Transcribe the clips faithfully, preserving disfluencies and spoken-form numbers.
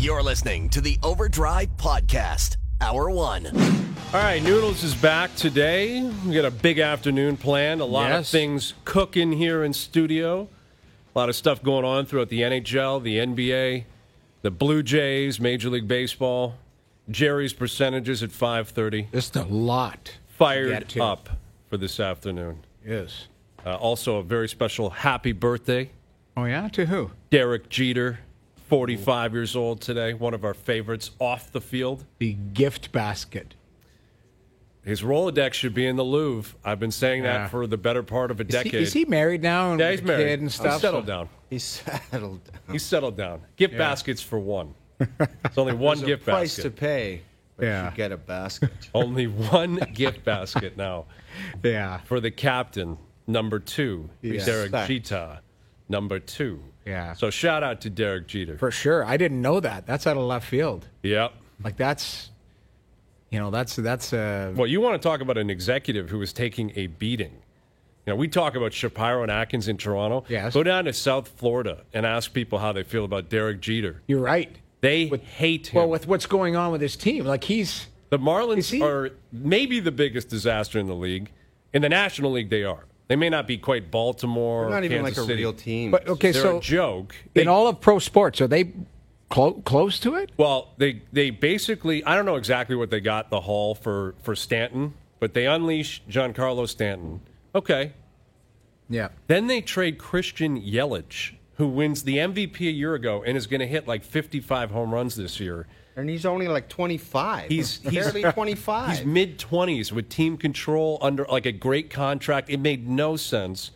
You're listening to the Overdrive Podcast, Hour One. All right, Noodles is back today. We got a big afternoon planned. A lot Yes. of things cooking here in studio. A lot of stuff going on throughout the N H L, the N B A, the Blue Jays, Major League Baseball. Jerry's percentages at five thirty. Just a lot. to Fired get to. up for this afternoon. Yes. Uh, also, a very special happy birthday. Oh, yeah? To who? Derek Jeter, forty-five years old today. One of our favorites off the field. The gift basket. His Rolodex should be in the Louvre. I've been saying that Yeah. for the better part of a Is decade. he, is he married now? And Yeah, he's with a married. Kid and stuff. He's settled So- down. He's settled down. He's settled down. Gift Yeah. baskets for one. It's only one There's gift a price basket. to pay, but Yeah. you get a basket. Only one gift basket now Yeah. for the captain, number two, Yes. Derek Respect. Jeter, number two. Yeah. So shout out to Derek Jeter. For sure. I didn't know that. That's out of left field. Yep. Like, that's, you know, that's, that's uh Well, you want to talk about an executive who was taking a beating. You know, we talk about Shapiro and Atkins in Toronto. Yes. Go down to South Florida and ask people how they feel about Derek Jeter. you're right. They With- hate him. Well, with what's going on with his team, like he's, The Marlins Is he- are maybe the biggest disaster in the league. In the National League, they are. They may not be quite Baltimore, They're not even Kansas like a City. real team. but okay, They're so a joke. in They- all of pro sports, are they clo- close to it? well, they they basically I don't know exactly what they got the haul for for Stanton, but they unleash Giancarlo Stanton. Okay, Yeah. then they trade Christian Yelich, who wins the M V P a year ago and is going to hit like fifty-five home runs this year. and he's only like twenty-five. He's- he's- barely twenty-five. He's mid twenties with team control under like a great contract. It made no sense.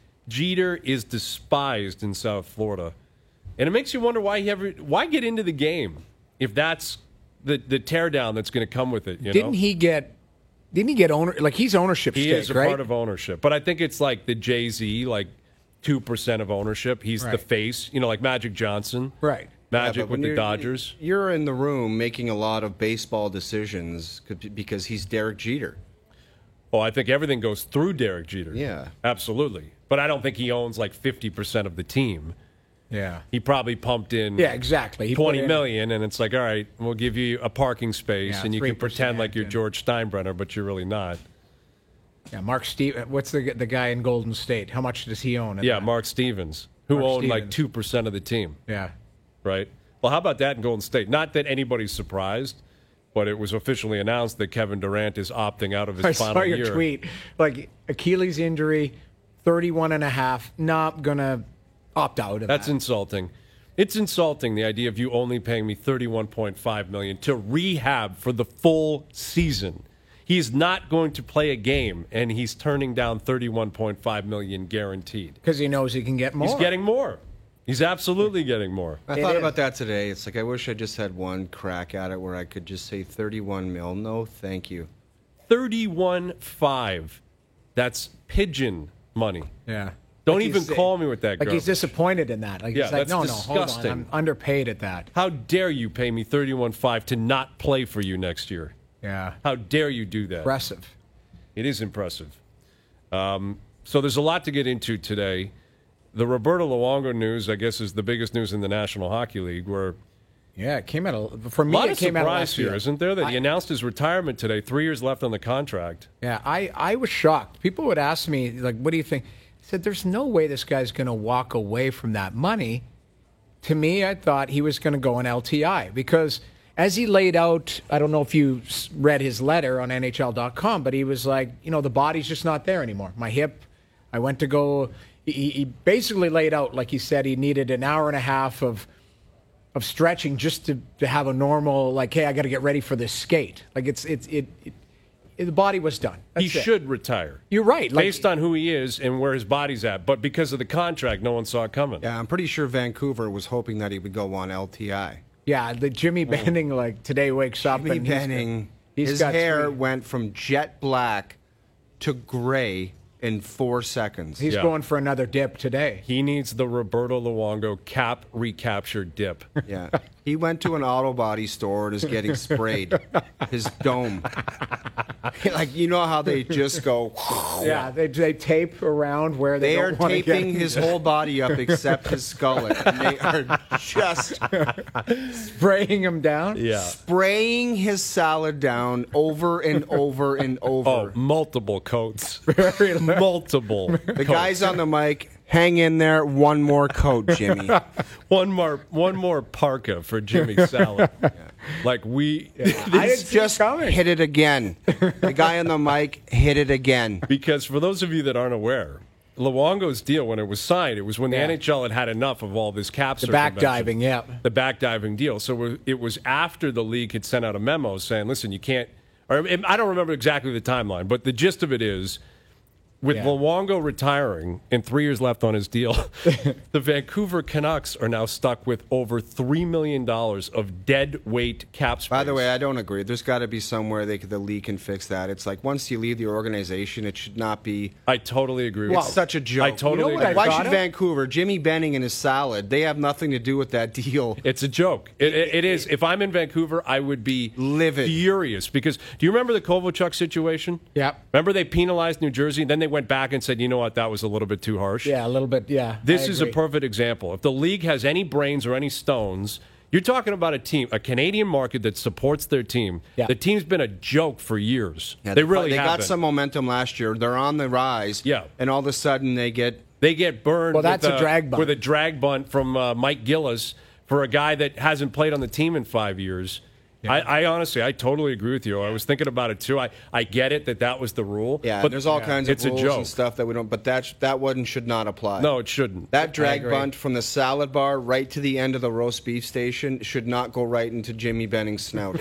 Jeter is despised in South Florida, and it makes you wonder why he ever why get into the game if that's the the teardown that's going to come with it. You Didn't know? he get, didn't he get owner, like he's ownership He stake, is a right? part of ownership, but I think it's like the Jay-Z, like two percent of ownership. He's the Right. face, you know, like Magic Johnson, Right. Yeah, Magic but when with the you're- Dodgers. You're in the room making a lot of baseball decisions could- because he's Derek Jeter. Oh, I think everything goes through Derek Jeter. Yeah. absolutely. But I don't think he owns like fifty percent of the team. Yeah. He probably pumped in Yeah, exactly. He put twenty in- million, and it's like, all right, we'll give you a parking space, Yeah, and you can three percent, pretend like you're and- George Steinbrenner, but you're really not. Yeah, Mark Steve. What's the the guy in Golden State? How much does he own? in Yeah, that? Mark Stevens, who Mark owned like Stevens. two percent of the team, Yeah. right? Well, how about that in Golden State? Not that anybody's surprised, but it was officially announced that Kevin Durant is opting out of his I final saw your year. tweet. Like Achilles injury, thirty-one and a half. Not gonna opt out of That's that. insulting. It's insulting, the idea of you only paying me thirty-one point five million dollars to rehab for the full season. He's not going to play a game, and he's turning down thirty-one point five million dollars guaranteed. Because he knows he can get more. He's getting more. He's absolutely getting more. I It thought is. about that today. It's like I wish I just had one crack at it where I could just say thirty-one mil. No, thank you. thirty-one point five. That's pigeon money. Yeah. Don't Like even he's- call me with that Like he's garbage. disappointed in that. Like Yeah, he's like, that's no, no, hold on, disgusting. I'm underpaid at that. How dare you pay me thirty-one point five to not play for you next year? Yeah. How dare you do that? Impressive. It is impressive. Um, so there's a lot to get into today. The Roberto Luongo news, I guess, is the biggest news in the National Hockey League, where Yeah, it came out of, for a me. lot It of came out of surprise last here, year. isn't there? That he I- announced his retirement today, three years left on the contract. Yeah, I, I was shocked. People would ask me, like, what do you think? I said, there's no way this guy's going to walk away from that money. To me, I thought he was going to go on L T I because as he laid out, I don't know if you s- read his letter on N H L dot com, but he was like, you know, the body's just not there anymore. My hip, I went to go, he, he basically laid out, like he said, he needed an hour and a half of of stretching just to, to have a normal, like, hey, I got to get ready for this skate. Like, it's, it's, it, it, the body was done. he That's it. should retire. You're right. Like, Based on who he is and where his body's at. But because of the contract, no one saw it coming. Yeah, I'm pretty sure Vancouver was hoping that he would go on L T I. yeah, the Jimmy Benning, like, today wakes up Jimmy and he's- Benning, he's his got hair three- went from jet black to gray in four seconds. He's Yeah. going for another dip today. He needs the Roberto Luongo cap recapture dip. Yeah. He went to an auto body store and is getting sprayed. His dome. like, you know how they just go. Yeah, they, they tape around where they, They don't are wanna taping get his whole body up except his skull. And they are just spraying him down. Yeah. spraying his salad down over and over and over. Oh, multiple coats. Very low. multiple. The guys on the mic, hang in there. One more coat, Jimmy. One more, one more parka for Jimmy Salad. Like we, I didn't see it Just coming. hit it again. The guy on the mic hit it again. because for those of you that aren't aware, Luongo's deal when it was signed, it was when the Yeah. N H L had had enough of all this cap The circumvention. backdiving, yeah. The backdiving deal. So it was after the league had sent out a memo saying, "Listen, you can't." Or I don't remember exactly the timeline, but the gist of it is, with Yeah. Luongo retiring and three years left on his deal, the Vancouver Canucks are now stuck with over three million dollars of dead weight cap space. By the way, I don't agree. There's got to be somewhere they could, the league can fix that. It's like once you leave the organization, it should not be. I totally agree with It's you. such a joke. I totally You know what agree. I Why thought should of? Vancouver, Jimmy Benning and his salad, they have nothing to do with that deal. It's a joke. It, it, it is. If I'm in Vancouver, I would be Livid. furious because do you remember the Kovalchuk situation? Yep. Remember they penalized New Jersey, then they went back and said, you know what, that was a little bit too harsh. Yeah, a little bit. Yeah. This I is a agree. perfect example. If the league has any brains or any stones, you're talking about a team, a Canadian market that supports their team. Yeah. The team's been a joke for years. Yeah, they really They have got been. some momentum last year. They're on the rise. Yeah. And all of a sudden they get. They get burned. Well, that's with a drag bunt. with a drag bunt from uh, Mike Gillis for a guy that hasn't played on the team in five years. I, I honestly, I totally agree with you. I was thinking about it too. I, I get it that that was the rule. Yeah, but there's all kinds of it's a rules joke. and stuff that we don't. But that that one should not apply. No, it shouldn't. That drag agree. bunt from the salad bar right to the end of the roast beef station should not go right into Jimmy Benning's snout.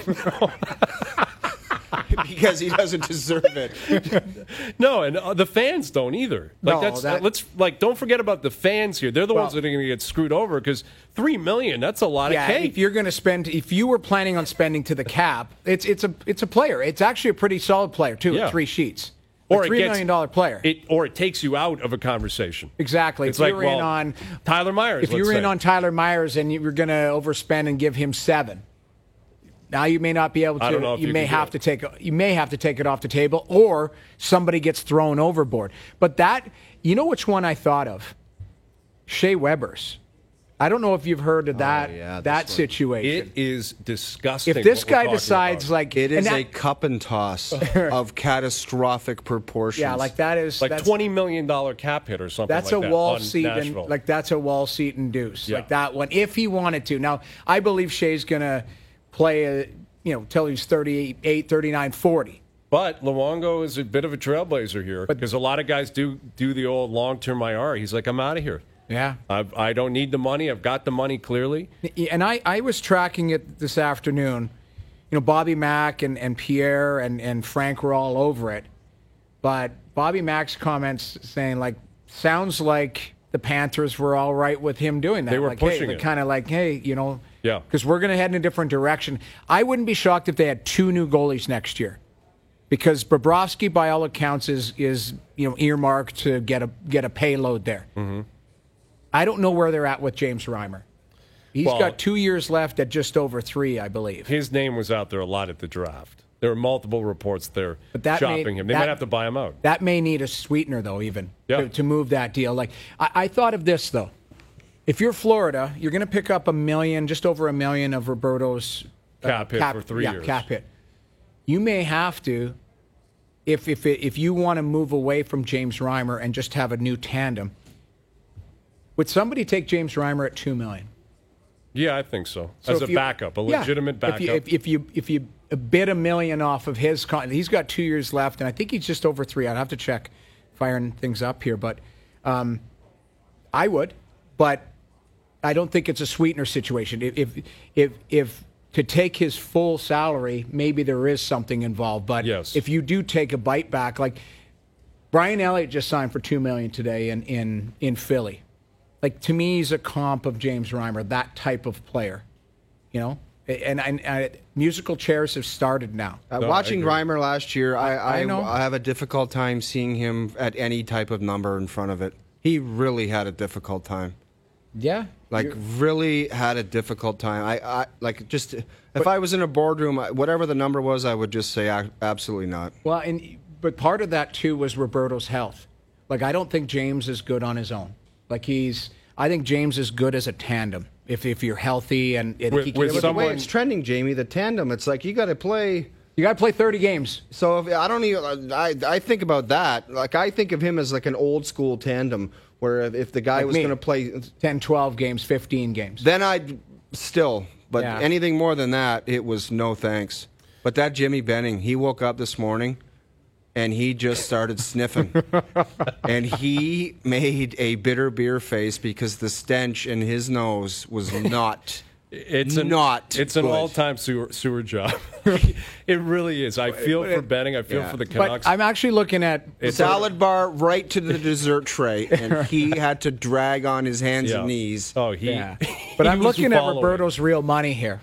Because he doesn't deserve it. No, and uh, the fans don't either. Like No, that's that- let's like don't forget about the fans here. They're the Well- ones that are going to get screwed over because three million. That's a lot Yeah, of cake. if you're going to spend, if you were planning on spending to the cap, it's it's a it's a player. It's actually a pretty solid player too. Yeah. At three sheets, or a it three gets- million dollar player. It or it takes you out of a conversation. Exactly. It's if you like were in well, on Tyler Myers. if you let's were in say. on Tyler Myers and you were going to overspend and give him seven, now you may not be able to. I don't know if you, you may can do have it. to take you may have to take it off the table, or somebody gets thrown overboard. But that you know which one I thought of? Shea Weber's. I don't know if you've heard of that yeah, this that one. situation. It is disgusting. if this what we're guy talking decides about. like It and is that- a cup and toss of catastrophic proportions. yeah, like that is like that's, twenty million dollar cap hit or something. That's like a that wall on seat and Nashville. like that's a wall seat and deuce. Yeah. Like that one if he wanted to. Now, I believe Shea's going to play a, you know, till he's thirty-eight, thirty-nine, forty. But Luongo is a bit of a trailblazer here because a lot of guys do do the old long term I R. He's like, I'm out of here. Yeah. I've, I don't need the money. I've got the money clearly. And I, I was tracking it this afternoon. You know, Bobby Mack and, and Pierre and, and Frank were all over it. But Bobby Mack's comments saying, like, sounds like the Panthers were all right with him doing that. They were like, pushing hey, it. kind of like, hey, you know, Yeah. because we're going to head in a different direction. I wouldn't be shocked if they had two new goalies next year. Because Bobrovsky, by all accounts, is is you know earmarked to get a get a payload there. Mm-hmm. I don't know where they're at with James Reimer. He's Well- got two years left at just over three, I believe. His name was out there a lot at the draft. There were multiple reports there But that shopping may- him. They that- might have to buy him out. That may need a sweetener, though, even Yeah. to, to move that deal. Like I, I thought of this though. If you're Florida, you're going to pick up a million, just over a million of Roberto's uh, Cap hit for three yeah, years. cap hit. You may have to, if if it, if you want to move away from James Reimer and just have a new tandem. Would somebody take James Reimer at two million? Yeah, I think so. So As a if you- backup, a yeah, legitimate backup. If you, if, if you if you bid a million off of his, con- he's got two years left, and I think he's just over three. I'd have to check, firing things up here, but um, I would, but I don't think it's a sweetener situation. If if if, if to take his full salary, maybe there is something involved, but Yes. if you do take a bite back, like Brian Elliott just signed for two million today in in in Philly. Like, to me, he's a comp of James Reimer, that type of player, you know? And, and, and musical chairs have started now. Uh, No, I watching agree. Reimer last year, I, I, I know. I have a difficult time seeing him at any type of number in front of it. He really had a difficult time. Yeah. Like, You're- really had a difficult time. I, I like just if I was in a boardroom, I- whatever the number was, I would just say a- absolutely not. Well, and but part of that too was Roberto's health. Like, I don't think James is good on his own. Like, he's, I think James is good as a tandem. If if you're healthy and, and With- he can with give But the way someone- it's trending, Jamie, the tandem, it's like you got to play. you got to play thirty games. So if, I don't even. I I think about that. Like I think of him as like an old school tandem, where if, if the guy Like was me. going to play, ten, twelve games, fifteen games. then I'd still. But Yeah. anything more than that, it was no thanks. But that Jimmy Benning, he woke up this morning, and he just started sniffing, and he made a bitter beer face because the stench in his nose was not. It's an, Not It's an good. all-time sewer, sewer job. It really is. I feel for Benning. I feel Yeah. for the But Canucks. I'm actually looking at It's Salad bar right to the dessert tray, and he had to drag on his hands Yeah. and knees. Oh, he. yeah. But he I'm was looking at following. Roberto's real money here.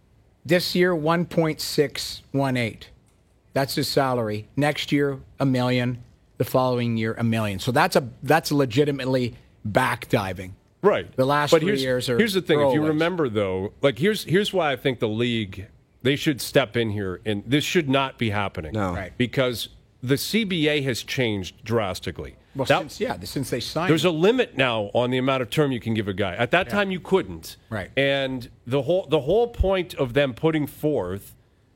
This year, one point six one eight. That's his salary. Next year, a million. The following year, a million. So that's a that's legitimately back diving. Right. The last but three here's, years are Here's the thing. If you throwaways. remember, though, like here's here's why I think the league they should step in here, and this should not be happening. No. Right. Because the C B A has changed drastically. Well, That- since, yeah, since they signed. There's it. a limit now on the amount of term you can give a guy. At that time, you couldn't. Right. And the whole the whole point of them putting forth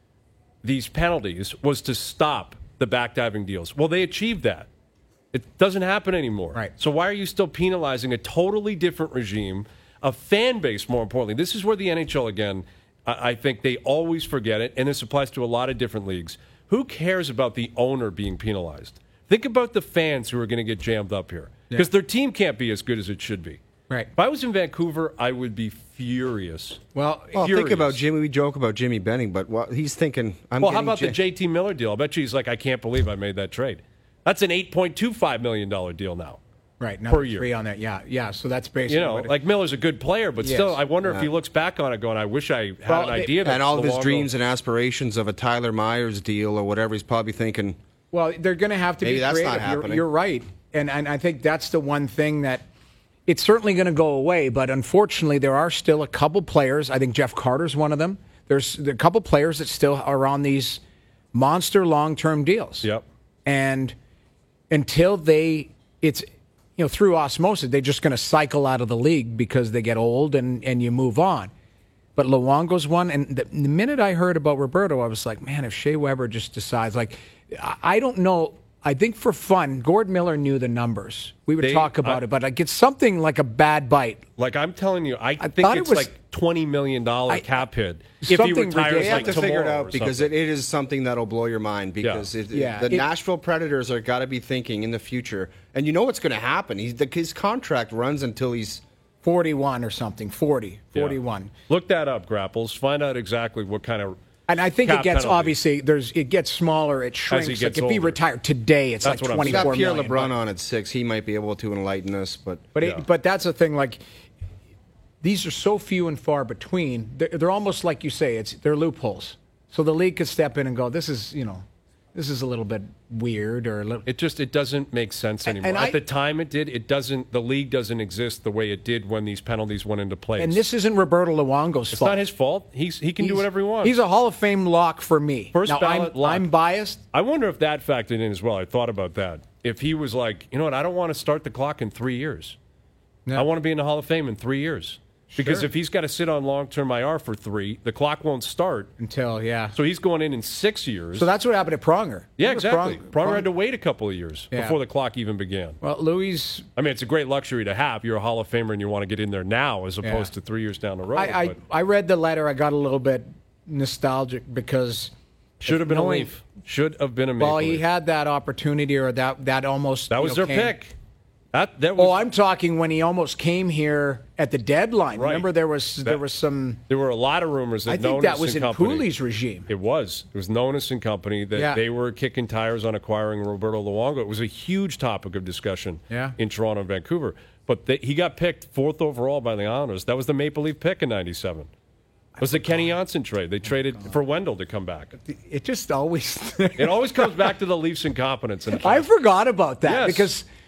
these penalties was to stop the backdiving deals. Well, they achieved that. It doesn't happen anymore. Right. So why are you still penalizing a totally different regime, a fan base, more importantly? This is where the N H L, again, I, I think they always forget it, and this applies to a lot of different leagues. Who cares about the owner being penalized? Think about the fans who are going to get jammed up here because their team can't be as good as it should be. Right. If I was in Vancouver, I would be furious. Well, Well, Furious. think about Jimmy. We joke about Jimmy Benning, but what he's thinking. I'm Well, how getting about the J- J T Miller deal? I bet you he's like, I can't believe I made that trade. That's an eight point two five million dollars deal now. right, per number year. three on that. Yeah, yeah. So that's basically You know, what it- like Miller's a good player, but Yes. still, I wonder if he looks back on it going, I wish I had Well, an they- idea. That and all of his Luongo- dreams and aspirations of a Tyler Myers deal or whatever. He's probably thinking. Well, they're going to have to Maybe be that's not creative. You're, happening. you're right, and and I think that's the one thing that it's certainly going to go away. But unfortunately, there are still a couple players. I think Jeff Carter's one of them. There's a couple players that still are on these monster long-term deals. Yep. And until they, it's you know through osmosis, they're just going to cycle out of the league because they get old and and you move on. But Luongo's one, and the, the minute I heard about Roberto, I was like, man, if Shea Weber just decides, like, I, I don't know. I think for fun, Gord Miller knew the numbers. We would They- talk about I- it, but like, it's something like a bad bite. Like I'm telling you, I, think thought it it's was- like twenty million dollars I- cap hit if he something retires ridiculous. They have like to tomorrow figure it or out because something. it, it is something that'll blow your mind. Because it, Yeah, the it- Nashville Predators are got to be thinking in the future, and you know what's going to happen. He's the, his contract runs until he's. forty-one or something, forty, Yeah. forty-one. Look that up, Grapples. Find out exactly what kind of. And I think cap it gets penalty. obviously there's it gets smaller, it shrinks. gets like if he older. retired today, it's That's like what I'm twenty saying. Got four Pierre million. LeBrun but- on at six. He might be able to enlighten us, but But Yeah. it, but that's the thing. Like these are so few and far between. They're, they're almost like you say. It's they're loopholes. So the league could step in and go, "This is you know, this is a little bit weird," or a little. It just it doesn't make sense anymore. and At I- the time it did, it doesn't. The league doesn't exist the way it did when these penalties went into place. And this isn't Roberto Luongo's it's fault. not his fault. He's he can do He's- whatever he wants. He's a Hall of Fame lock for me. First now, ballot I'm, lock. I'm biased. I wonder if that factored in as well. I thought about that. If he was like, you know what, I don't want to start the clock in three years. Yeah. I want to be in the Hall of Fame in three years. Because Sure. if he's got to sit on long-term I R for three, the clock won't start. Until yeah. So he's going in in six years. So that's what happened to Pronger. yeah, Remember exactly. Prong- Pronger Prong- had to wait a couple of years Yeah. before the clock even began. Well, Louis, I mean, it's a great luxury to have. You're a Hall of Famer and you want to get in there now as opposed Yeah. to three years down the road. I, I but I read the letter. I got a little bit nostalgic because should have been a knowing- Leaf. Should have been a Maple well, he Leaf. had that opportunity or that that almost That you was know, their came- pick. That that was. Oh, I'm talking when he almost came here at the deadline. Right. Remember, there was there That- was some. There were a lot of rumors that I think Nonis that was and in company, Pooley's regime. It was. It was Nonis and Company that Yeah. they were kicking tires on acquiring Roberto Luongo. It was a huge topic of discussion Yeah. in Toronto and Vancouver. But they, he got picked fourth overall by the Islanders. That was the Maple Leaf pick in ninety-seven. It was the Kenny Janssen trade. They traded for Wendell to come back. It just always. It always comes back to the Leafs' incompetence. And I forgot about that Yes. because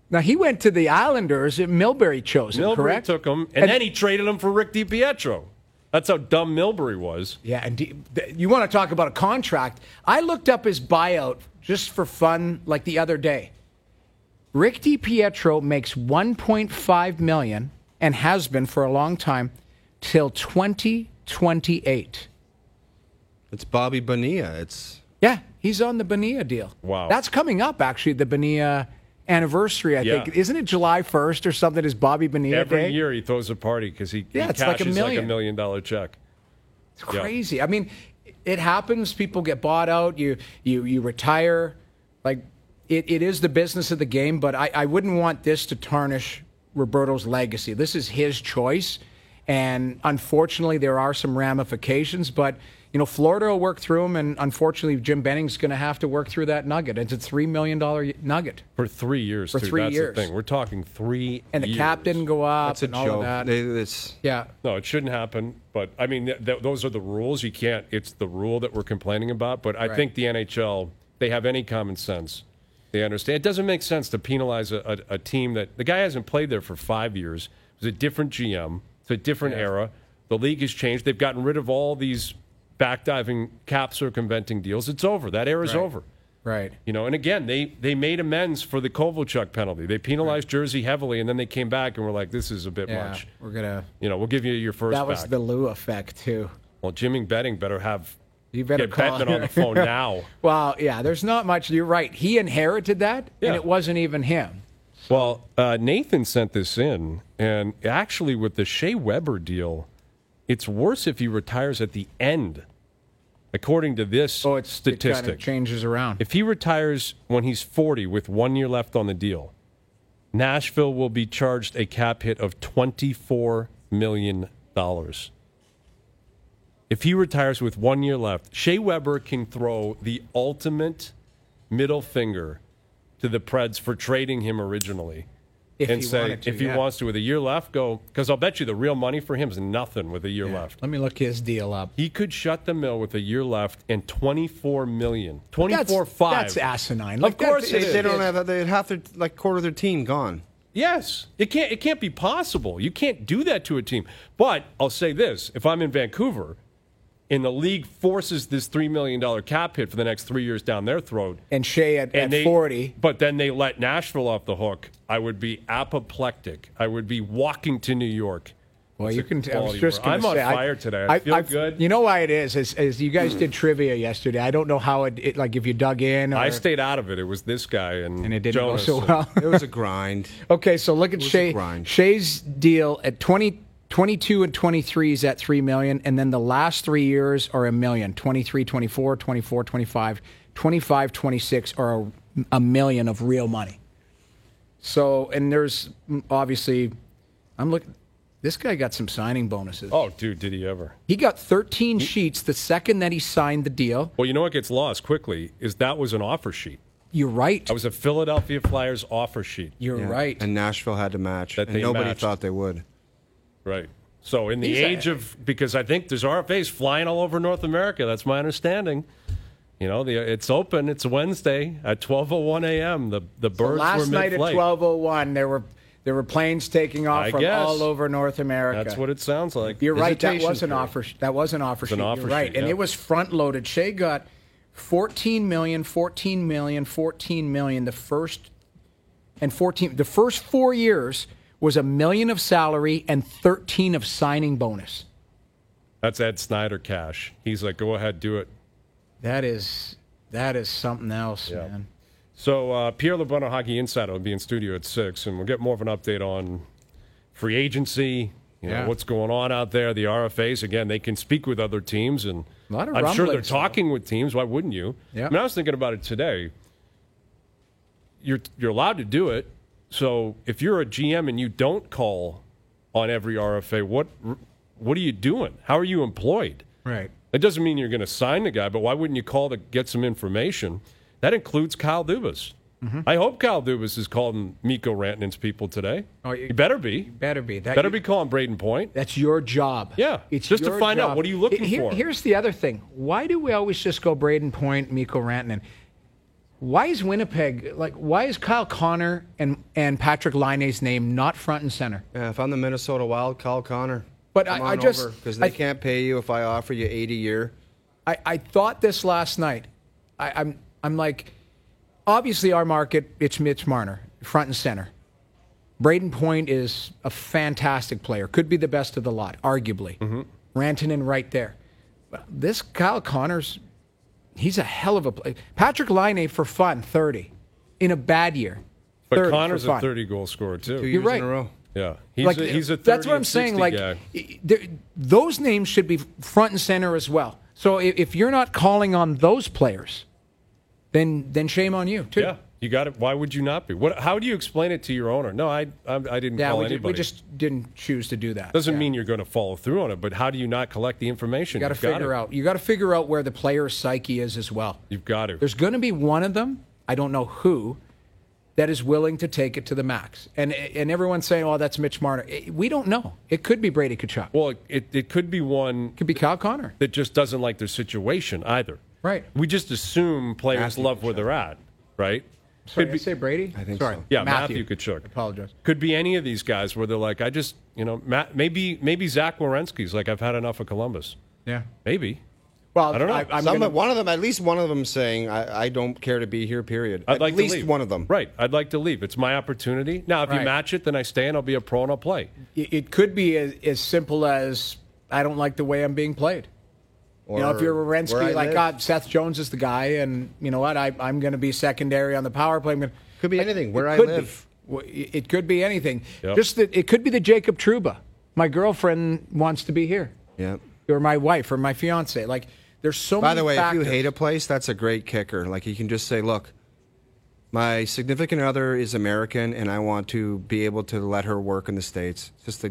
Now, he went to the Islanders. Milbury chose him, Milbury correct? took him, and, And- then he traded him for Rick DiPietro. That's how dumb Milbury was. Yeah, and do, you want to talk about a contract? I looked up his buyout just for fun, like the other day. Rick DiPietro makes one point five million dollars and has been for a long time till twenty twenty-eight. It's Bobby Bonilla. It's Yeah, he's on the Bonilla deal. Wow. That's coming up, actually, the Bonilla anniversary, I Yeah. think. Isn't it July first or something is Bobby Bonilla Every Day? year he throws a party because he, Yeah, he it's like a cashes million. million dollar check. It's crazy. I mean, it happens. People get bought out. You you you retire. Like it, it is the business of the game. But I, I wouldn't want this to tarnish Roberto's legacy. This is his choice, and unfortunately, there are some ramifications. But you know, Florida will work through them, and unfortunately, Jim Benning's going to have to work through that nugget. It's a three million dollar nugget For three years, For too. three That's years. the thing. We're talking three and the years. cap didn't go up. that's a and all joke. Of that. They, it's, Yeah. No, it shouldn't happen. But I mean, th- th- those are the rules. You can't. It's the rule that we're complaining about. But I Right. think the N H L, they have any common sense. They understand. It doesn't make sense to penalize a, a, a team that the guy hasn't played there for five years. It was a different G M. It's a different Yeah. era. The league has changed. They've gotten rid of all these backdiving cap circumventing deals. It's over. That era's Right. over. Right. You know, and again, they, they made amends for the Kovalchuk penalty. They penalized Jersey heavily, and then they came back and were like, "This is a bit Yeah. much." We're gonna. You know, we'll give you your first. That was back. the Lou effect too. Well, Jimmy Betting better have You better get call Bettman on the phone now. Well, yeah, there's not much. You're right. He inherited that, Yeah. and it wasn't even him. Well, uh, Nathan sent this in, and actually, with the Shea Weber deal, it's worse if he retires at the end, according to this Oh, it's it statistic. kind of changes around. If he retires when he's forty with one year left on the deal, Nashville will be charged a cap hit of twenty-four million dollars. If he retires with one year left, Shea Weber can throw the ultimate middle finger to the Preds for trading him originally. If and he say, wanted to, if he yeah. wants to, with a year left, go, because I'll bet you the real money for him is nothing with a year Yeah. left. Let me look his deal up. He could shut the mill with a year left and twenty-four million dollars. That's, twenty-four five. that's asinine. Of Like, course that's- it they, is. they don't have that. They half their like quarter of their team gone. Yes, it can't. It can't be possible. You can't do that to a team. But I'll say this: if I'm in Vancouver, and the league forces this three million dollar cap hit for the next three years down their throat, And Shea at, and at they, forty. but then they let Nashville off the hook, I would be apoplectic. I would be walking to New York. Well, It's you a can. I was quality just work. gonna I'm on say, I- fire today. I, feel good. You know why it is? Is, is you guys did trivia yesterday. I don't know how it, it like if you dug in. Or, I stayed out of it. It was this guy and, and it didn't Jonas. go so well. It was a grind. Okay, so look at was a Shea. grind. Shea's deal at twenty, twenty-two and twenty-three is at three million, and then the last three years are a million. twenty-three, twenty-four, twenty-four, twenty-five, twenty-five, twenty-six are a, a million of real money. So, and there's mm, obviously, I'm looking. This guy got some signing bonuses. Oh, dude, did he ever? He got thirteen sheets the second that he signed the deal. Well, you know what gets lost quickly is that was an offer sheet. You're right. That was a Philadelphia Flyers offer sheet. You're Yeah. right. And Nashville had to match. That and they nobody matched. thought they would. Right. So in the He's a- age of, because I think there's R F As flying all over North America. That's my understanding. You know, the, it's open. It's Wednesday at twelve oh one a.m. The the So birds last were night at mid-flight. twelve oh one, there were there were planes taking off I from guess. all over North America. That's what it sounds like. You're right. That Visitation was an period. offer. That was an offer an sheet. offer You're right, sheet, and yeah. it was front loaded. Shea got fourteen million, fourteen million, fourteen million. The first and fourteen. The first four years was a million of salary and thirteen of signing bonus. That's Ed Snyder cash. He's like, go ahead, do it. That is that is something else, Yeah. man. So uh, Pierre LeBrun, Hockey Insider, will be in studio at six, and we'll get more of an update on free agency. You know, Yeah. what's going on out there. The R F As, again, they can speak with other teams, and A lot of I'm sure they're rumblings, though. talking with teams. Why wouldn't you? Yeah. I mean, I was thinking about it today. You're you're allowed to do it. So if you're a G M and you don't call on every R F A, what what are you doing? How are you employed? Right. It doesn't mean you're going to sign the guy, but why wouldn't you call to get some information? That includes Kyle Dubas. Mm-hmm. I hope Kyle Dubas is calling Mikko Rantanen's people today. Oh, you- he better be. Better be. That Better you- be calling Braden Point. That's your job. Yeah, It's just to your find out, job. what are you looking Here- for? Here's the other thing. Why do we always just go Braden Point, Mikko Rantanen? Why is Winnipeg, like, why is Kyle Connor and, and Patrick Laine's name not front and center? Yeah, if I'm the Minnesota Wild, call Connor. But Come I, I on just. over, because they I, can't pay you if I offer you eighty a year. I, I thought this last night. I, I'm, I'm like, obviously our market, it's Mitch Marner, front and center. Braden Point is a fantastic player. Could be the best of the lot, arguably. Mm-hmm. Rantanen right there. This Kyle Connors, he's a hell of a player. Patrick Laine for fun, thirty. In a bad year. But Connor's a thirty-goal scorer, too. Two You're years right. in a row. Yeah. He's Like, a, he's a thirty that's what I'm and saying. sixty Like, guy. there- those names should be front and center as well. So if, if you're not calling on those players, then then shame on you, too. Yeah. You got it. Why would you not be? What? How do you explain it to your owner? No, I I, I didn't Yeah, call we, did, anybody. we just didn't choose to do that. Doesn't yeah. mean you're going to follow through on it, but how do you not collect the information? You got to You've figure it. out. You got to figure out where the player's psyche is as well. You've got to. There's going to be one of them. I don't know who. That is willing to take it to the max, and and everyone's saying, "Oh, that's Mitch Marner." We don't know. It could be Brady Tkachuk. Well, it it could be one It could be Kyle Connor. that just doesn't like their situation either. Right. We just assume players Matthew love where they're at, right? Sorry, Could did be, I say Brady? I think Sorry. so. yeah, Matthew, Tkachuk. I apologize. Could be any of these guys where they're like, I just, you know, Matt, maybe maybe Zach Werenski's like, I've had enough of Columbus. Yeah. Maybe. Well, I don't know. I, I'm Some, gonna, one of them, at least one of them, saying, "I, I don't care to be here." Period. I'd at like least to leave. one of them. Right. I'd like to leave. It's my opportunity. Now, if you Right. match it, then I stay and I'll be a pro and I'll play. it it could be as, as simple as I don't like the way I'm being played. Or You know, if you're where I Werenski, like, live. God, Seth Jones is the guy, and you know what? I, I'm going to be secondary on the power play. I'm gonna, Could be like, anything, where it I could live. Be. Well, It it could be anything. Yep. Just that it could be the Jacob Trouba. My girlfriend wants to be here, Yeah. or my wife, or my fiance. Like, there's so By many the way, factors. if you hate a place, that's a great kicker. Like, you can just say, "Look, my significant other is American, and I want to be able to let her work in the States." It's just a, Yeah.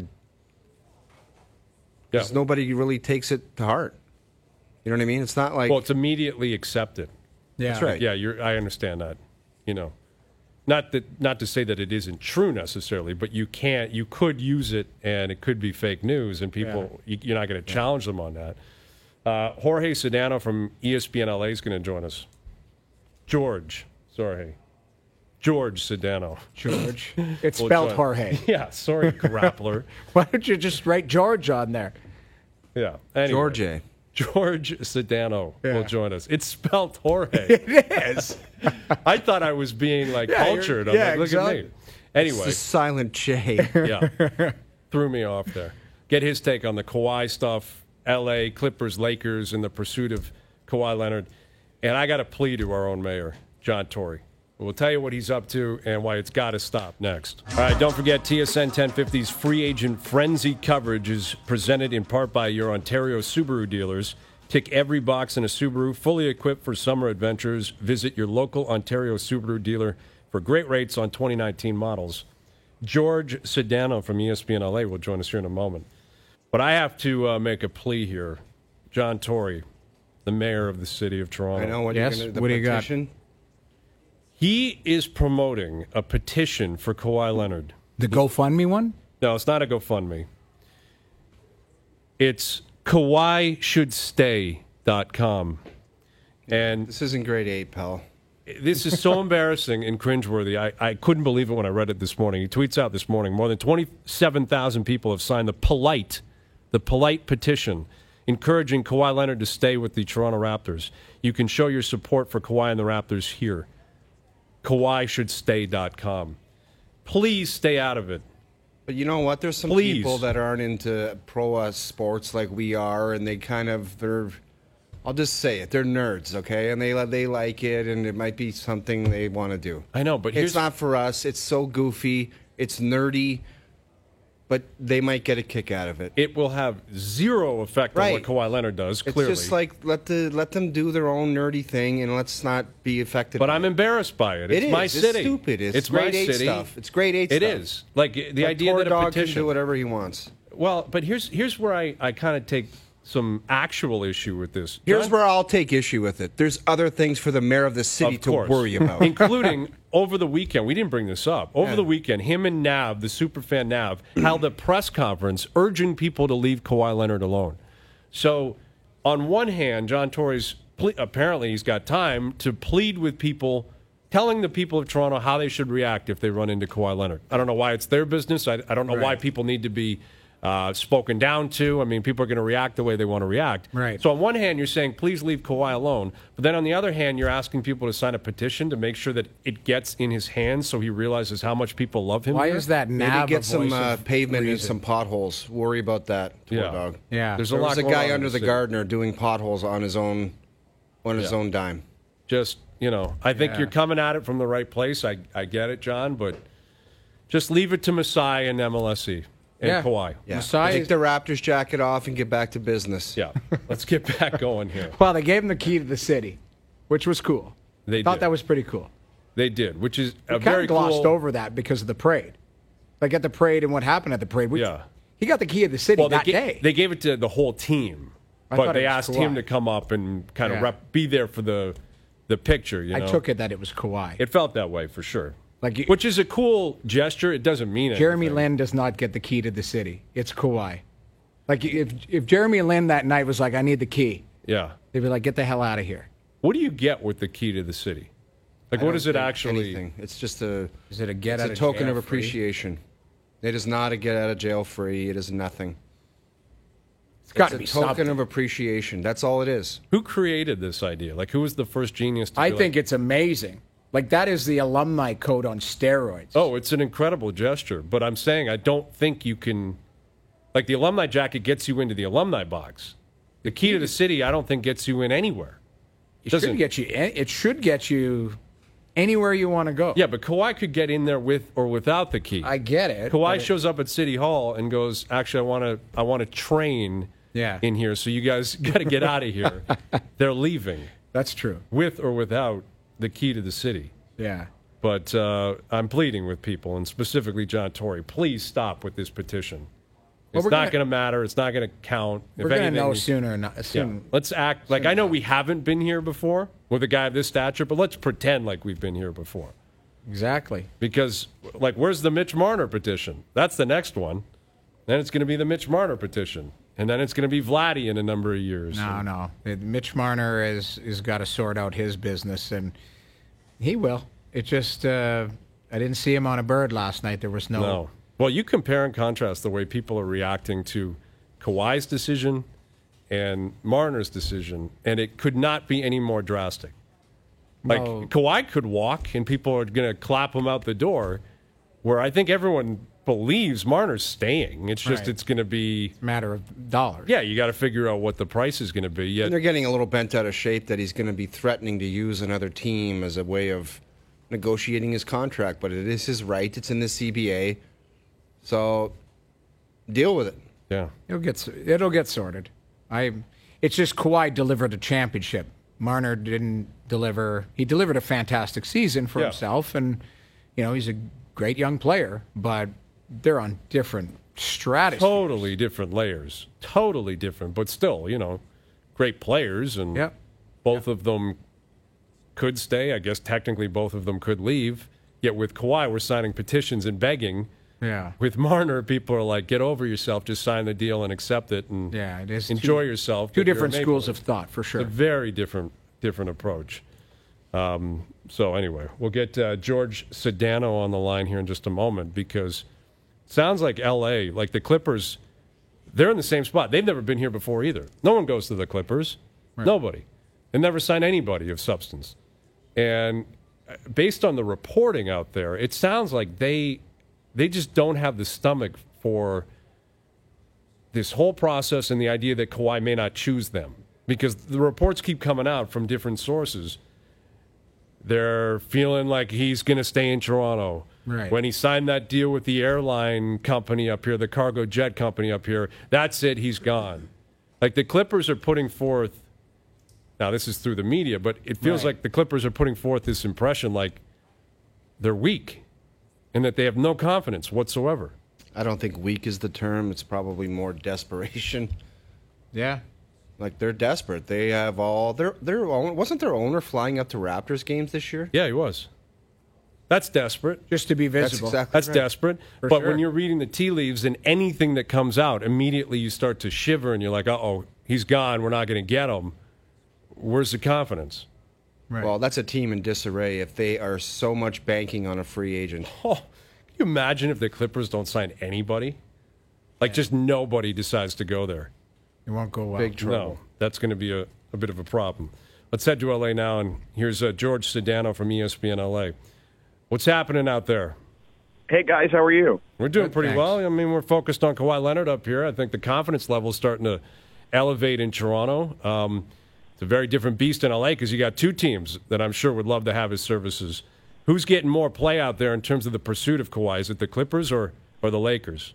because nobody really takes it to heart. You know what I mean? It's not like Well, it's immediately accepted. yeah. That's right. Yeah, you're, I understand that. You know, not that not to say that it isn't true necessarily, but you can't. You could use it, and it could be fake news, and people you, you're not going to challenge them on that. Uh, Jorge Sedano from E S P N L A is going to join us. George, sorry, George Sedano. George. It's We'll spelled join- Jorge. Yeah, sorry, grappler. Why don't you just write George on there? Yeah, anyway, George. George Sedano Yeah. will join us. It's spelled Jorge. It is. I thought I was being like Yeah, you're- cultured. I'm yeah, like, look exactly. at me. Anyway, It's the silent J. yeah, threw me off there. Get his take on the Kawhi stuff, L A Clippers, Lakers, in the pursuit of Kawhi Leonard. And I got a plea to our own mayor, John Tory. We'll tell you what he's up to and why it's got to stop next. All right, don't forget T S N ten fifty's free agent frenzy coverage is presented in part by your Ontario Subaru dealers. Tick every box in a Subaru, fully equipped for summer adventures. Visit your local Ontario Subaru dealer for great rates on twenty nineteen models. George Sedano from E S P N L A will join us here in a moment. But I have to uh, make a plea here. John Tory, the mayor of the city of Toronto. I know what Yes, you're gonna, the what do you got? petition. He is promoting a petition for Kawhi Leonard. The GoFundMe one? No, it's not a GoFundMe. It's Kawhi Should Stay dot com. And This isn't grade eight, pal. this is so embarrassing and cringeworthy. I, I couldn't believe it when I read it this morning. He tweets out this morning, more than twenty-seven thousand people have signed the polite, the polite petition encouraging Kawhi Leonard to stay with the Toronto Raptors. You can show your support for Kawhi and the Raptors here. Kawhi Should Stay dot com. Please stay out of it. But you know what? There's some Please. people that aren't into pro uh, sports like we are, and they kind of they're. I'll just say it. They're nerds, okay, and they they like it, and it might be something they want to do. I know, but here's It's not for us. It's so goofy. It's nerdy, but they might get a kick out of it. it will have zero effect on what Right. Kawhi Leonard does, It's clearly. just like let the let them do their own nerdy thing, and let's not be affected. But by I'm it. embarrassed by it. It It's is. my It's city. stupid. It's it's my grade eight city. stuff. It's grade eight It stuff. is. Like the But idea poor that a dog petition. can do whatever he wants. Well, but here's here's where I, I kind of take some actual issue with this. Here's John- where I'll take issue with it. There's other things for the mayor of the city of to course, worry about. including over the weekend. We didn't bring this up. Over Yeah. the weekend, him and Nav, the superfan Nav, held a press conference urging people to leave Kawhi Leonard alone. So, on one hand, John Tory's ple- apparently he's got time to plead with people telling the people of Toronto how they should react if they run into Kawhi Leonard. I don't know why it's their business. I, I don't know Right. why people need to be uh, spoken down to. I mean, people are going to react the way they want to react. Right. So on one hand, you're saying, please leave Kawhi alone. But then on the other hand, you're asking people to sign a petition to make sure that it gets in his hands so he realizes how much people love him. Why here. is that Maybe nav get a some voice uh, of pavement and reason? some potholes. Worry about that, poor Yeah. dog. Yeah. There's a There lot was a going on guy in under the city. gardener doing potholes on his own, on his Yeah. own dime. Just, you know, I think Yeah. you're coming at it from the right place. I, I get it, John, but just leave it to Masai and M L S E and Yeah. Kawhi. Yeah. Masai- Take the Raptors jacket off and get back to business. Yeah. Let's get back going here. Well, they gave him the key to the city, which was cool. They Thought did. that was pretty cool. They did, which is a Kind very of glossed cool. over that because of the parade. Like at the parade and what happened at the parade. We, Yeah. He got the key of the city Well, they, that ga- day. they gave it to the whole team, I but thought they it was asked him Kawhi. to come up and kind of Yeah. rep, be there for the the picture. You I know? took it that it was Kawhi. It felt that way for sure. Like you- which is a cool gesture. It doesn't mean anything. Jeremy Lin does not get the key to the city. It's Kawhi. Like if if Jeremy Lin that night was like, I need the key, Yeah. they'd be like, get the hell out of here. What do you get with the key to the city? Like, I what don't is it think actually? Anything. It's just a. Is it a get It's out a of token jail of free? appreciation. It is not a get out of jail free. It is nothing. It's got It's to a be token something. of appreciation. That's all it is. Who created this idea? Like, who was the first genius? To I be think like, it's amazing. Like that is the alumni code on steroids. oh, it's an incredible gesture. But I'm saying I don't think you can. Like, the alumni jacket gets you into the alumni box. The key to the city, I don't think gets you in anywhere. it doesn't- should get you. It should get you anywhere you want to go. Yeah, but Kawhi could get in there with or without the key. I get it. Kawhi but it- shows up at City Hall and goes, "Actually, I want to. I want to train Yeah. in here. So you guys got to get out of here." They're leaving That's true. with or without the key to the city. Yeah. But uh, I'm pleading with people, and specifically John Tory, please stop with this petition. Well, It's we're not gonna- going to matter. It's not going to count. We're if gonna anything, know sooner. or Not Yeah. soon. Let's act like I know we haven't been here before with a guy of this stature, but let's pretend like we've been here before. Exactly. Because, like, where's the Mitch Marner petition? That's the next one. Then it's going to be the Mitch Marner petition. And then it's going to be Vladdy in a number of years. No, And- no. It- Mitch Marner is is got to sort out his business, and he will. It just uh, I didn't see him on a bird last night. There was no. No. Well, you compare and contrast the way people are reacting to Kawhi's decision and Marner's decision, and it could not be any more drastic. Like, No. Kawhi could walk, and people are going to clap him out the door, where I think everyone believes Marner's staying. It's just Right. it's going to be, matter of dollars. yeah, you got to figure out what the price is going to be. And Yet, they're getting a little bent out of shape that he's going to be threatening to use another team as a way of negotiating his contract. But it is his right. It's in the C B A. So deal with it. yeah. It'll get s- it'll get sorted. I. It's just Kawhi delivered a championship. Marner didn't deliver. He delivered a fantastic season for Yeah. himself, and you know he's a great young player. But they're on different stratospheres. Totally different layers. Totally different, but still, you know, great players, and Yep. both of them could stay. I guess technically both of them could leave. Yet with Kawhi, we're signing petitions and begging. Yeah. With Marner, people are like, "Get over yourself. Just sign the deal and accept it, and Yeah, it is enjoy two- yourself." Two but you're a different Maple schools Leaf. of thought, for sure. A very different different approach. Um, so anyway, we'll get uh, George Sedano on the line here in just a moment, because it sounds like L A, like the Clippers, they're in the same spot. They've never been here before either. No one goes to the Clippers. Nobody. They never sign anybody of substance. And uh, based on the reporting out there, it sounds like they they just don't have the stomach for this whole process and the idea that Kawhi may not choose them, because the reports keep coming out from different sources. They're feeling like he's going to stay in Toronto. Right. When he signed that deal with the airline company up here, the cargo jet company up here, that's it, he's gone. Like, the Clippers are putting forth, now this is through the media, but it feels Right. like the Clippers are putting forth this impression like they're weak and that they have no confidence whatsoever. I don't think weak is the term. It's probably more desperation. Yeah. Like they're desperate. They have all their their own. Wasn't their owner flying up to Raptors games this year? Yeah, he was. That's desperate. Just to be That's visible. exactly That's right. desperate. For but sure. when you're reading the tea leaves and anything that comes out, immediately you start to shiver and you're like, uh oh, he's gone. We're not going to get him. Where's the confidence? Right. Well, that's a team in disarray if they are so much banking on a free agent. Oh, can you imagine if the Clippers don't sign anybody? Like, just nobody decides to go there. It won't go well. Big trouble. No, that's going to be a, a bit of a problem. Let's head to L A now, and here's uh, George Sedano from E S P N L A. What's happening out there? Hey, guys, how are you? We're doing Good, pretty thanks. well. I mean, we're focused on Kawhi Leonard up here. I think the confidence level is starting to elevate in Toronto. Um, it's a very different beast in L A because you got two teams that I'm sure would love to have his services. Who's getting more play out there in terms of the pursuit of Kawhi? Is it the Clippers or, or the Lakers?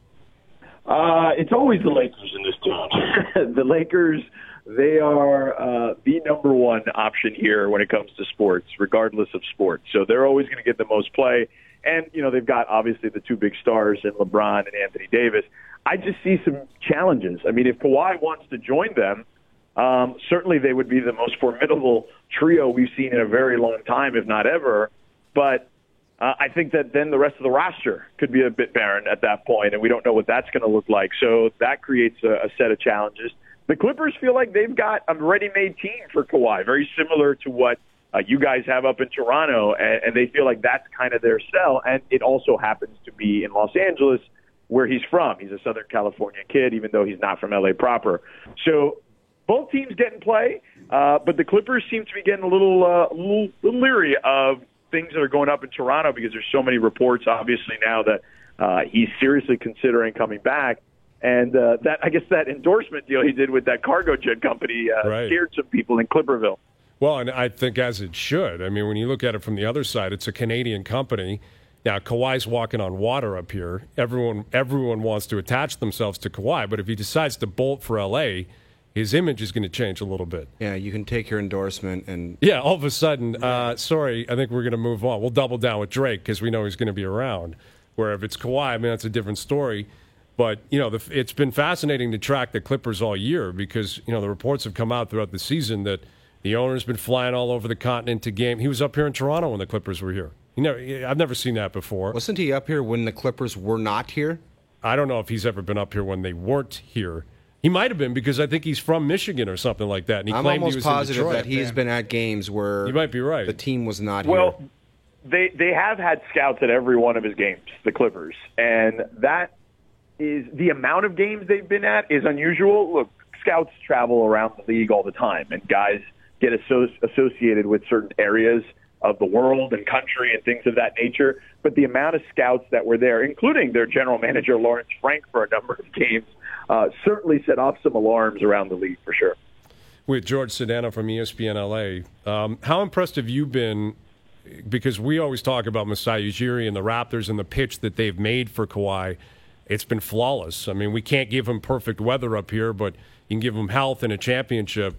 Uh, it's always the Lakers in this town. The Lakers, they are uh, the number one option here when it comes to sports, regardless of sports. So they're always going to get the most play. And, you know, they've got, obviously, the two big stars in LeBron and Anthony Davis. I just see some challenges. I mean, if Kawhi wants to join them, um, certainly they would be the most formidable trio we've seen in a very long time, if not ever. But uh, I think that then the rest of the roster could be a bit barren at that point, and we don't know what that's going to look like. So that creates a, a set of challenges. The Clippers feel like they've got a ready-made team for Kawhi, very similar to what uh, you guys have up in Toronto, and, and they feel like that's kind of their sell. And it also happens to be in Los Angeles, where he's from. He's a Southern California kid, even though he's not from L A proper. So both teams get in play, uh, but the Clippers seem to be getting a little, uh, little, little leery of things that are going up in Toronto because there's so many reports, obviously, now that uh, he's seriously considering coming back. And uh, that I guess that endorsement deal he did with that cargo jet company uh, Right. scared some people in Clipperville. Well, and I think as it should. I mean, when you look at it from the other side, it's a Canadian company. Now, Kawhi's walking on water up here. Everyone everyone wants to attach themselves to Kawhi, but if he decides to bolt for L A, his image is going to change a little bit. Yeah, you can take your endorsement and Yeah, all of a sudden, uh, sorry, I think we're going to move on. We'll double down with Drake because we know he's going to be around. Where if it's Kawhi, I mean, that's a different story. But, you know, the, it's been fascinating to track the Clippers all year because, you know, the reports have come out throughout the season that the owner's been flying all over the continent to game. He was up here in Toronto when the Clippers were here. You know, I've never seen that before. wasn't he up here when the Clippers were not here? I don't know if he's ever been up here when they weren't here. He might have been because I think he's from Michigan or something like that. And he I'm claimed almost he was positive in Detroit. that he's been at games where You might be right. the team was not Well, here. they they have had scouts at every one of his games, the Clippers, and that is the amount of games they've been at is unusual. Look, scouts travel around the league all the time, and guys get asso- associated with certain areas of the world and country and things of that nature. But the amount of scouts that were there, including their general manager, Lawrence Frank, for a number of games, uh, certainly set off some alarms around the league for sure. With George Sedano from E S P N L A, um, how impressed have you been? Because we always talk about Masai Ujiri and the Raptors and the pitch that they've made for Kawhi. It's been flawless. I mean, we can't give him perfect weather up here, but you can give him health and a championship.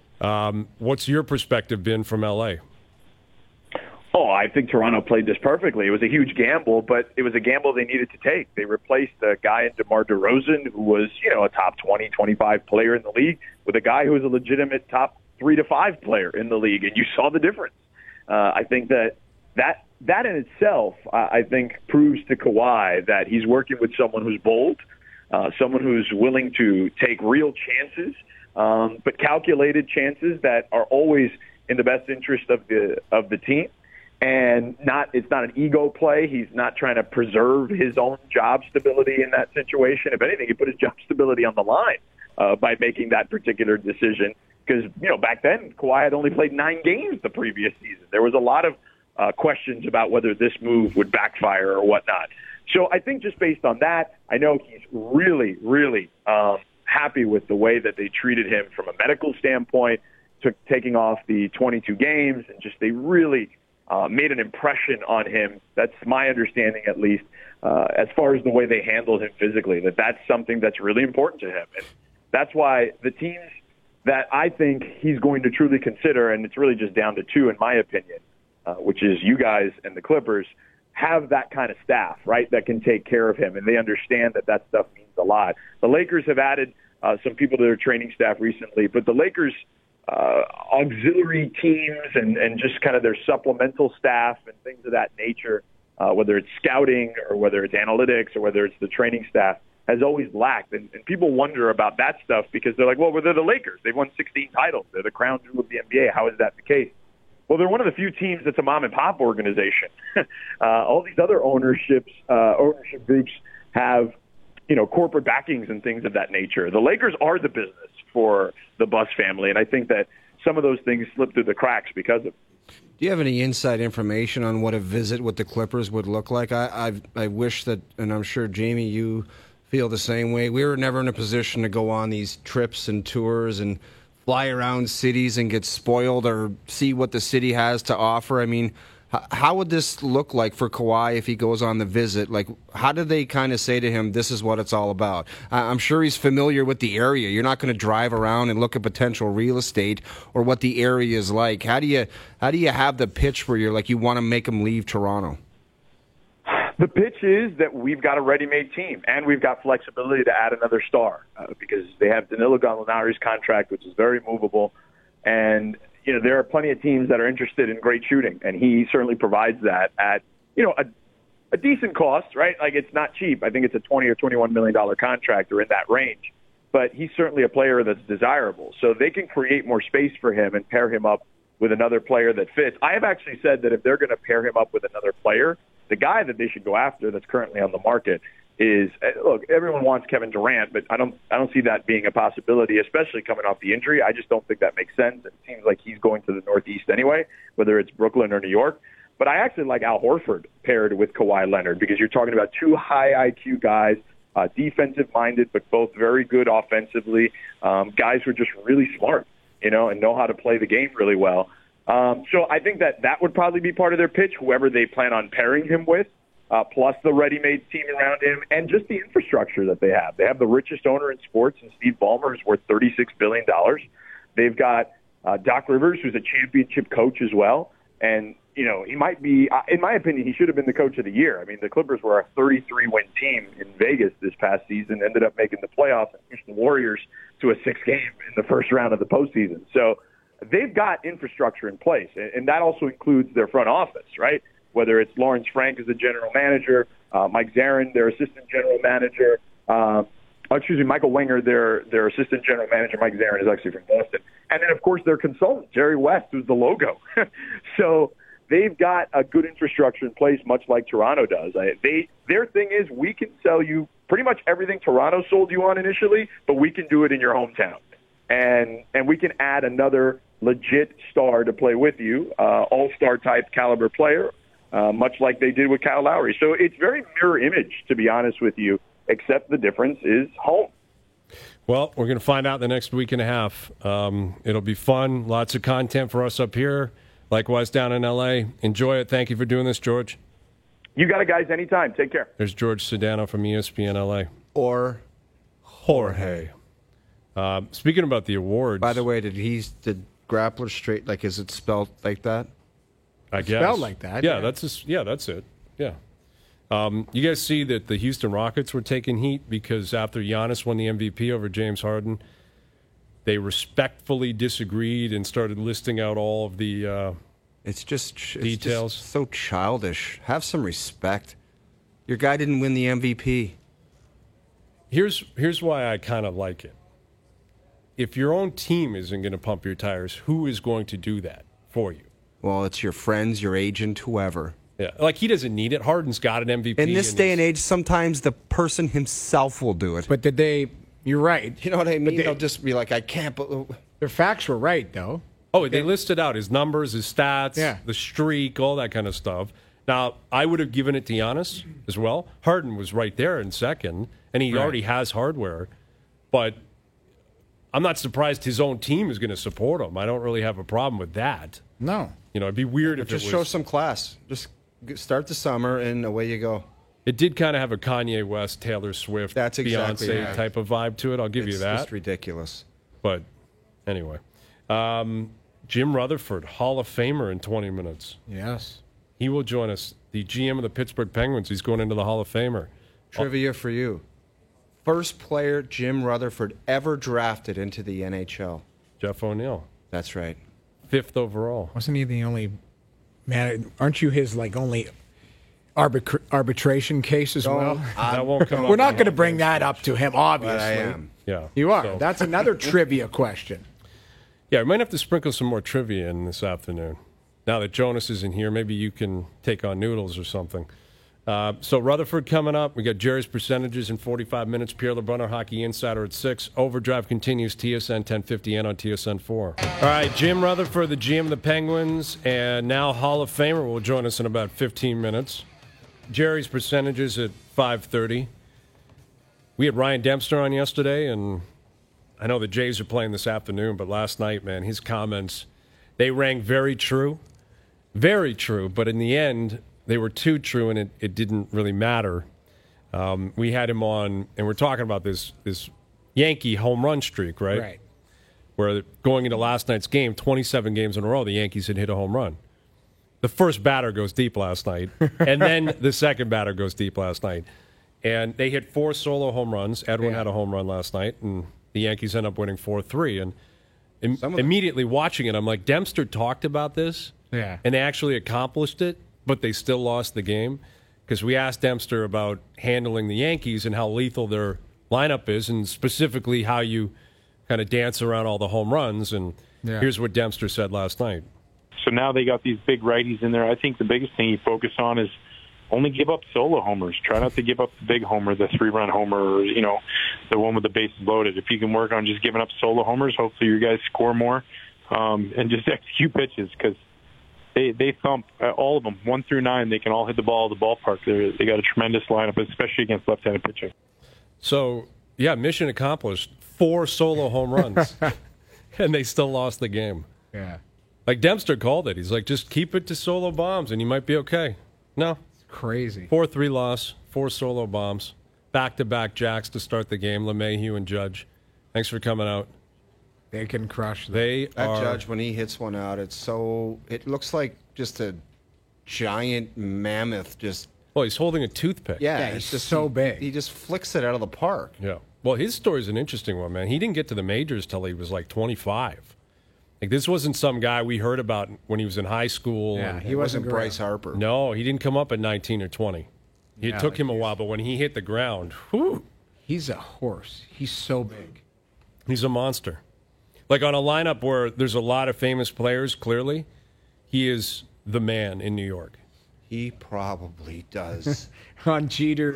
Um, what's your perspective been from L A? Oh, I think Toronto played this perfectly. It was a huge gamble, but it was a gamble they needed to take. They replaced a guy in DeMar DeRozan who was, you know, a top twenty, twenty-five player in the league with a guy who was a legitimate top three to five player in the league, and you saw the difference. Uh, I think that that that in itself, uh, I think, proves to Kawhi that he's working with someone who's bold, uh, someone who's willing to take real chances, um, but calculated chances that are always in the best interest of the of the team. And not it's not an ego play. He's not trying to preserve his own job stability in that situation. If anything, he put his job stability on the line uh, by making that particular decision. Because, you know, back then, Kawhi had only played nine games the previous season. There was a lot of uh, questions about whether this move would backfire or whatnot. So I think just based on that, I know he's really, really um, happy with the way that they treated him from a medical standpoint, took taking off the twenty-two games, and just they really uh, made an impression on him. That's my understanding, at least, uh, as far as the way they handled him physically, that that's something that's really important to him. And that's why the teams that I think he's going to truly consider, and it's really just down to two in my opinion, uh, which is you guys and the Clippers, have that kind of staff, right, that can take care of him, and they understand that that stuff means a lot. The Lakers have added uh, some people to their training staff recently, but the Lakers' uh, auxiliary teams and, and just kind of their supplemental staff and things of that nature, uh, whether it's scouting or whether it's analytics or whether it's the training staff, has always lacked. And, and people wonder about that stuff because they're like, well, well, they're the Lakers. They've won sixteen titles. They're the crown jewel of the N B A. How is that the case? Well, they're one of the few teams that's a mom and pop organization. uh, all these other ownerships, uh, ownership groups have, you know, corporate backings and things of that nature. The Lakers are the business for the Buss family, and I think that some of those things slip through the cracks because of it. Do you have any inside information on what a visit with the Clippers would look like? I I, I wish that, and I'm sure, Jamie, you feel the same way. We were never in a position to go on these trips and tours and fly around cities and get spoiled or see what the city has to offer. I mean, h- how would this look like for Kawhi if he goes on the visit? Like, how do they kind of say to him, this is what it's all about? I- I'm sure he's familiar with the area. You're not going to drive around and look at potential real estate or what the area is like. How do you how do you have the pitch where you're like, you want to make him leave Toronto? The pitch is that we've got a ready-made team, and we've got flexibility to add another star uh, because they have Danilo Gallinari's contract, which is very movable. And, you know, there are plenty of teams that are interested in great shooting, and he certainly provides that at, you know, a, a decent cost, right? Like, it's not cheap. I think it's a twenty or twenty-one million dollars contract or in that range. But he's certainly a player that's desirable. So they can create more space for him and pair him up with another player that fits. I have actually said that if they're going to pair him up with another player, the guy that they should go after that's currently on the market is, look, everyone wants Kevin Durant, but I don't I don't see that being a possibility, especially coming off the injury. I just don't think that makes sense. It seems like he's going to the Northeast anyway, whether it's Brooklyn or New York. But I actually like Al Horford paired with Kawhi Leonard because you're talking about two high I Q guys, uh, defensive-minded, but both very good offensively, um, guys who are just really smart, you know, and know how to play the game really well. Um, so I think that that would probably be part of their pitch, whoever they plan on pairing him with, uh, plus the ready-made team around him, and just the infrastructure that they have. They have the richest owner in sports, and Steve Ballmer, who's worth thirty-six billion dollars. They've got uh, Doc Rivers, who's a championship coach as well. And, you know, he might be, in my opinion, he should have been the coach of the year. I mean, the Clippers were a thirty-three win team in Vegas this past season, ended up making the playoffs and pushed the Warriors to a six game in the first round of the postseason. So they've got infrastructure in place, and that also includes their front office, right? Whether it's Lawrence Frank as the general manager, uh, Mike Zarin, their assistant general manager, uh, excuse me, Michael Wenger, their their assistant general manager. Mike Zarin is actually from Boston. And then, of course, their consultant, Jerry West, who's the logo. So they've got a good infrastructure in place, much like Toronto does. I, they Their thing is we can sell you pretty much everything Toronto sold you on initially, but we can do it in your hometown. And and we can add another legit star to play with you, uh, all-star type caliber player, uh, much like they did with Kyle Lowry. So it's very mirror image, to be honest with you, except the difference is home. Well, we're going to find out the next week and a half. Um, it'll be fun. Lots of content for us up here. Likewise down in L A. Enjoy it. Thank you for doing this, George. You got it, guys. Anytime. Take care. There's George Sedano from E S P N L A. Or Jorge. Uh, speaking about the awards. By the way, did he did Grappler straight? Like, is it spelled like that? I It's guess spelled like that, Yeah, yeah. that's just, yeah, that's it. Yeah. Um, you guys see that the Houston Rockets were taking heat because after Giannis won the M V P over James Harden, they respectfully disagreed and started listing out all of the uh, It's just it's Details. just so childish. Have some respect. Your guy didn't win the M V P. Here's here's why I kind of like it. If your own team isn't going to pump your tires, who is going to do that for you? Well, it's your friends, your agent, whoever. Yeah, like he doesn't need it. Harden's got an M V P. In this day and age, sometimes the person himself will do it. But did they? You're right. You know what I mean? they- They'll just be like, I can't believe. Their facts were right, though. Oh, they listed out his numbers, his stats, Yeah. the streak, all that kind of stuff. Now, I would have given it to Giannis as well. Harden was right there in second, and he Right. already has hardware. But I'm not surprised his own team is going to support him. I don't really have a problem with that. No. You know, it'd be weird if Just it show was. some class. Just g- start the summer and away you go. It did kind of have a Kanye West, Taylor Swift, That's exactly Beyonce right. type of vibe to it. I'll give It's you that. just ridiculous. But anyway, um, Jim Rutherford, Hall of Famer in twenty minutes. Yes. He will join us. The G M of the Pittsburgh Penguins. He's going into the Hall of Famer. Trivia for you. First player Jim Rutherford ever drafted into the N H L. Jeff O'Neill, That's right. fifth overall. Wasn't he the only man? Aren't you his like only arbitra- arbitration case as well? that won't come up. We're not in going to the bring that up to him, obviously. But I am. Yeah. You are. So- That's another trivia question. Yeah, we might have to sprinkle some more trivia in this afternoon. now that Jonas isn't here, maybe you can take on Noodles or something. Uh, so Rutherford coming up. We got Jerry's percentages in forty-five minutes. Pierre LeBrun, our Hockey Insider at six. Overdrive continues, T S N ten fifty and on T S N four. All right, Jim Rutherford, the G M of the Penguins, and now Hall of Famer, will join us in about fifteen minutes. Jerry's percentages at five thirty. We had Ryan Dempster on yesterday, and I know the Jays are playing this afternoon, but last night, man, his comments, they rang very true. Very true, but in the end, they were too true, and it, it didn't really matter. Um, we had him on, and we're talking about this this Yankee home run streak, right? Right. Where going into last night's game, twenty-seven games in a row, the Yankees had hit a home run. The first batter goes deep last night, and then the second batter goes deep last night. And they hit four solo home runs. Edwin Yeah. had a home run last night, and the Yankees end up winning four three. And im- Some of the- immediately watching it, I'm like, Dempster talked about this, Yeah. and they actually accomplished it, but they still lost the game. Because we asked Dempster about handling the Yankees and how lethal their lineup is, and specifically how you kind of dance around all the home runs. And Yeah. here's what Dempster said last night. So now they got these big righties in there. I think the biggest thing you focus on is only give up solo homers. Try not to give up the big homer, the three-run homer, or, you know, the one with the bases loaded. If you can work on just giving up solo homers, hopefully you guys score more, um, and just execute pitches, because they they thump uh, all of them, one through nine. They can all hit the ball at the ballpark. They're, they got a tremendous lineup, especially against left-handed pitching. So, yeah, mission accomplished. Four solo home runs, and they still lost the game. Yeah. Like Dempster called it. He's like, just keep it to solo bombs, and you might be okay. No, Crazy. four three loss, four solo bombs, back-to-back jacks to start the game, LeMahieu and Judge. Thanks for coming out. They can crush them. They That are Judge, when he hits one out, it's so it looks like just a giant mammoth. Just well, he's holding a toothpick. yeah, Yeah, it's he's just so he- big. He just flicks it out of the park. Yeah. Well, his story's an interesting one, man. He didn't get to the majors till he was like twenty-five. Like, this wasn't some guy we heard about when he was in high school. Yeah, and- he It wasn't wasn't Bryce Harper. No, he didn't come up at nineteen or twenty. It Yeah, took like him a he's- while, but when he hit the ground, whew, He's a horse. He's so big. he's a monster. Like, on a lineup where there's a lot of famous players, clearly, he is the man in New York. He probably does On Jeter,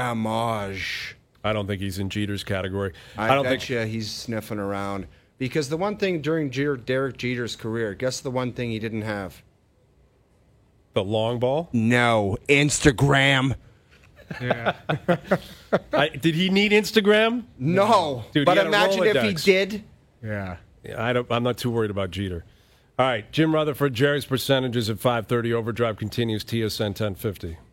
damage. I don't think he's in Jeter's category. I, I don't bet think. you he's sniffing around. Because the one thing during Jer- Derek Jeter's career, guess the one thing he didn't have? The long ball? No, Instagram. I, did he need Instagram? No, Dude, but he had a imagine if he Rolodex. did. yeah. I don't, I'm not too worried about Jeter. All right, Jim Rutherford, Jerry's percentages at five thirty. Overdrive continues, T S N ten fifty.